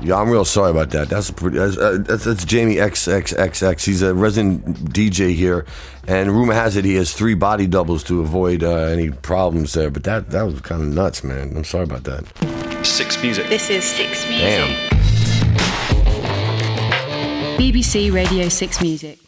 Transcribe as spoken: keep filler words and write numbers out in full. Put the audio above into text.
Yeah, I'm real sorry about that. That's pretty, that's, uh, that's, that's Jamie X X X X. He's a resident D J here, and rumor has it he has three body doubles to avoid uh, any problems there. But that that was kind of nuts, man. I'm sorry about that. Six Music. This is Six Music. Damn. B B C Radio six Music.